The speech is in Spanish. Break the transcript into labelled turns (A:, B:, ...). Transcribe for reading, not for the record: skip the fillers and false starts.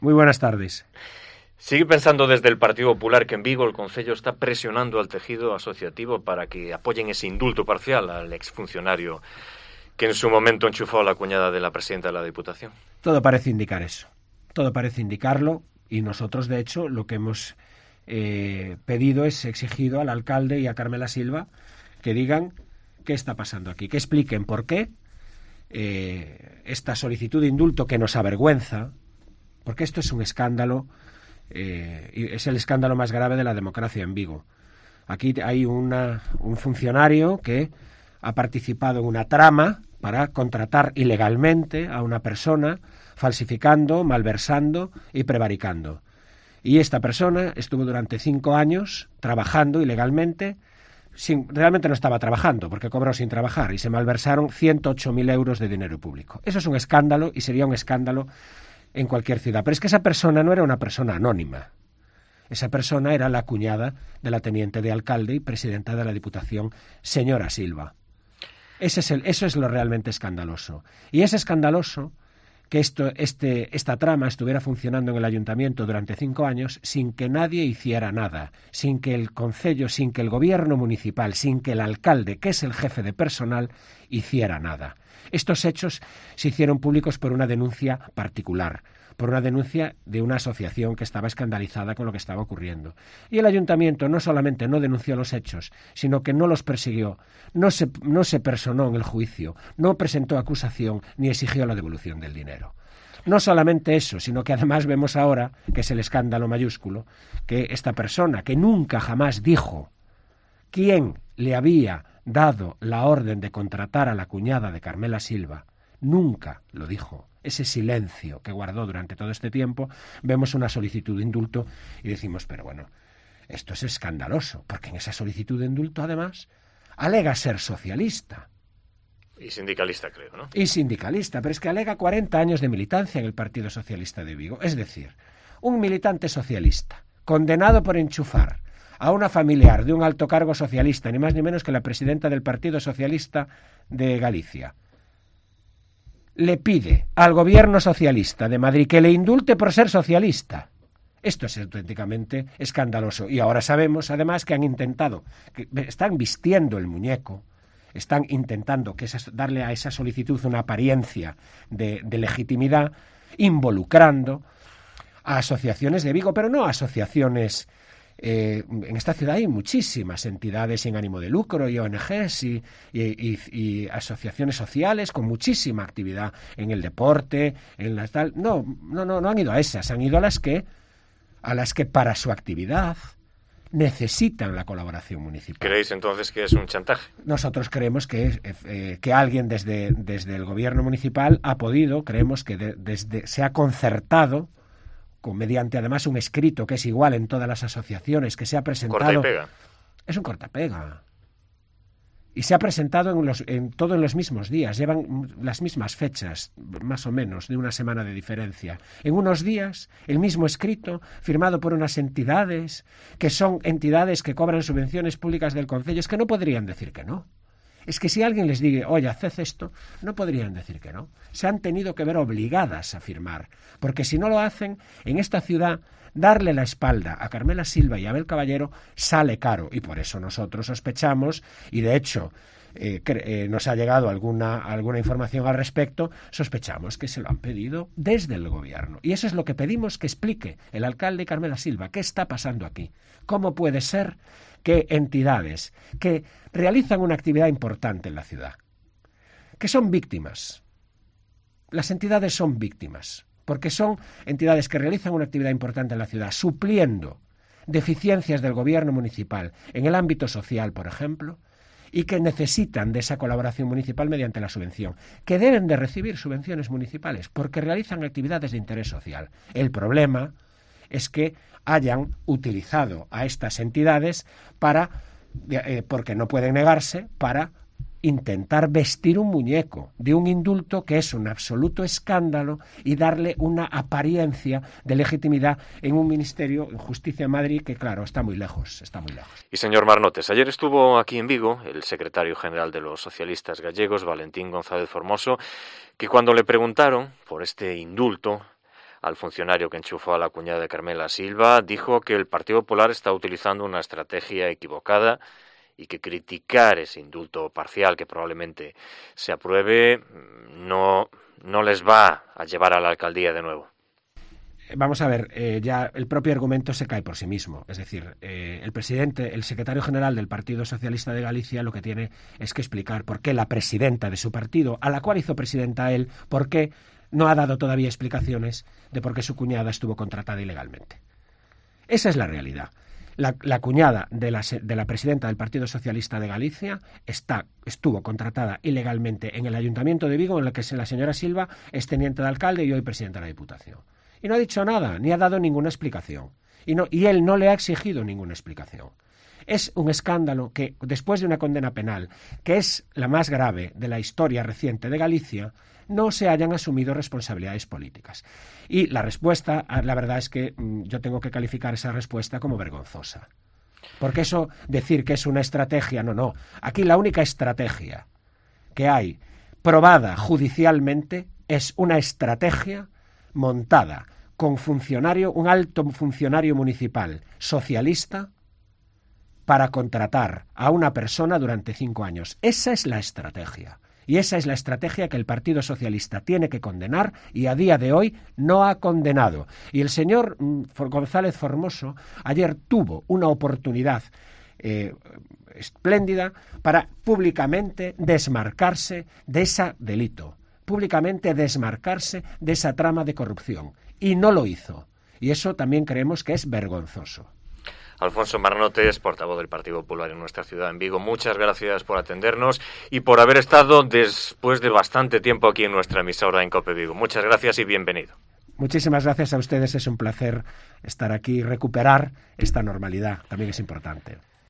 A: Muy buenas tardes.
B: Sigue pensando desde el Partido Popular que en Vigo el Concello está presionando al tejido asociativo para que apoyen ese indulto parcial al exfuncionario que en su momento enchufó a la cuñada de la presidenta de la Diputación.
A: Todo parece indicar eso. Todo parece indicarlo y nosotros, de hecho, lo que hemos pedido es exigido al alcalde y a Carmela Silva que digan qué está pasando aquí, que expliquen por qué esta solicitud de indulto que nos avergüenza, porque esto es un escándalo. Es el escándalo más grave de la democracia en Vigo. Aquí hay un funcionario que ha participado en una trama para contratar ilegalmente a una persona, falsificando, malversando y prevaricando. Y esta persona estuvo durante 5 años trabajando ilegalmente. Realmente no estaba trabajando porque cobró sin trabajar y se malversaron 108.000 euros de dinero público. Eso es un escándalo y sería un escándalo en cualquier ciudad. Pero es que esa persona no era una persona anónima. Esa persona era la cuñada de la teniente de alcalde y presidenta de la Diputación, señora Silva. Eso es lo realmente escandaloso. Y es escandaloso que esta trama estuviera funcionando en el ayuntamiento durante 5 años sin que nadie hiciera nada, sin que el concello, sin que el gobierno municipal, sin que el alcalde, que es el jefe de personal, hiciera nada. Estos hechos se hicieron públicos por una denuncia particular, por una denuncia de una asociación que estaba escandalizada con lo que estaba ocurriendo. Y el ayuntamiento no solamente no denunció los hechos, sino que no los persiguió, no se personó en el juicio, no presentó acusación ni exigió la devolución del dinero. No solamente eso, sino que además vemos ahora, que es el escándalo mayúsculo, que esta persona que nunca jamás dijo quién le había dado la orden de contratar a la cuñada de Carmela Silva, nunca lo dijo. Ese silencio que guardó durante todo este tiempo, vemos una solicitud de indulto y decimos, pero bueno, esto es escandaloso, porque en esa solicitud de indulto, además, alega ser socialista.
B: Y sindicalista, creo, ¿no?
A: Y sindicalista, pero es que alega 40 años de militancia en el Partido Socialista de Vigo. Es decir, un militante socialista, condenado por enchufar a una familiar de un alto cargo socialista, ni más ni menos que la presidenta del Partido Socialista de Galicia, le pide al gobierno socialista de Madrid que le indulte por ser socialista. Esto es auténticamente escandaloso. Y ahora sabemos, además, que han intentado, que están vistiendo el muñeco, están intentando darle a esa solicitud una apariencia de legitimidad, involucrando a asociaciones de Vigo, pero no a asociaciones. En esta ciudad hay muchísimas entidades sin ánimo de lucro y ONGs y asociaciones sociales con muchísima actividad en el deporte, en las tal. No han ido a esas, han ido a las que para su actividad necesitan la colaboración municipal.
B: ¿Creéis entonces que es un chantaje?
A: Nosotros creemos que alguien desde el gobierno municipal ha podido, creemos que se ha concertado mediante además un escrito que es igual en todas las asociaciones, que se ha presentado.
B: Corta y pega.
A: Es un cortapega. Y se ha presentado todo en los mismos días, llevan las mismas fechas, más o menos, de una semana de diferencia. En unos días, el mismo escrito, firmado por unas entidades, que son entidades que cobran subvenciones públicas del concello, es que no podrían decir que no. Es que si alguien les diga, oye, haced esto, no podrían decir que no. Se han tenido que ver obligadas a firmar, porque si no lo hacen, en esta ciudad, darle la espalda a Carmela Silva y a Abel Caballero sale caro, y por eso nosotros sospechamos, y de hecho nos ha llegado alguna información al respecto, sospechamos que se lo han pedido desde el gobierno. Y eso es lo que pedimos que explique el alcalde y Carmela Silva. ¿Qué está pasando aquí? ¿Cómo puede ser que entidades que realizan una actividad importante en la ciudad, que son víctimas, las entidades son víctimas, porque son entidades que realizan una actividad importante en la ciudad, supliendo deficiencias del gobierno municipal en el ámbito social, por ejemplo, y que necesitan de esa colaboración municipal mediante la subvención, que deben de recibir subvenciones municipales porque realizan actividades de interés social. El problema es que hayan utilizado a estas entidades porque no pueden negarse, para intentar vestir un muñeco de un indulto que es un absoluto escándalo y darle una apariencia de legitimidad en un ministerio, en Justicia en Madrid, que claro, está muy lejos.
B: Y señor Marnotes, ayer estuvo aquí en Vigo el secretario general de los socialistas gallegos, Valentín González Formoso, que cuando le preguntaron por este indulto al funcionario que enchufó a la cuñada de Carmela Silva, dijo que el Partido Popular está utilizando una estrategia equivocada y que criticar ese indulto parcial que probablemente se apruebe no les va a llevar a la alcaldía de nuevo.
A: Vamos a ver, ya el propio argumento se cae por sí mismo. Es decir, el secretario general del Partido Socialista de Galicia lo que tiene es que explicar por qué la presidenta de su partido, a la cual hizo presidenta él, por qué no ha dado todavía explicaciones de por qué su cuñada estuvo contratada ilegalmente. Esa es la realidad. La cuñada de la presidenta del Partido Socialista de Galicia estuvo contratada ilegalmente en el Ayuntamiento de Vigo, en el que la señora Silva es teniente de alcalde y hoy presidenta de la Diputación. Y no ha dicho nada, ni ha dado ninguna explicación. Y él no le ha exigido ninguna explicación. Es un escándalo que, después de una condena penal, que es la más grave de la historia reciente de Galicia, no se hayan asumido responsabilidades políticas. Y la respuesta, la verdad es que yo tengo que calificar esa respuesta como vergonzosa. Porque eso, decir que es una estrategia, no. Aquí la única estrategia que hay probada judicialmente es una estrategia montada con un alto funcionario municipal socialista para contratar a una persona durante 5 años. Esa es la estrategia. Y esa es la estrategia que el Partido Socialista tiene que condenar y a día de hoy no ha condenado. Y el señor González Formoso ayer tuvo una oportunidad espléndida para públicamente desmarcarse de ese delito, públicamente desmarcarse de esa trama de corrupción. Y no lo hizo. Y eso también creemos que es vergonzoso.
B: Alfonso Marnotes, portavoz del Partido Popular en nuestra ciudad, en Vigo, muchas gracias por atendernos y por haber estado después de bastante tiempo aquí en nuestra emisora en COPE Vigo. Muchas gracias y bienvenido.
A: Muchísimas gracias a ustedes, es un placer estar aquí y recuperar esta normalidad, también es importante.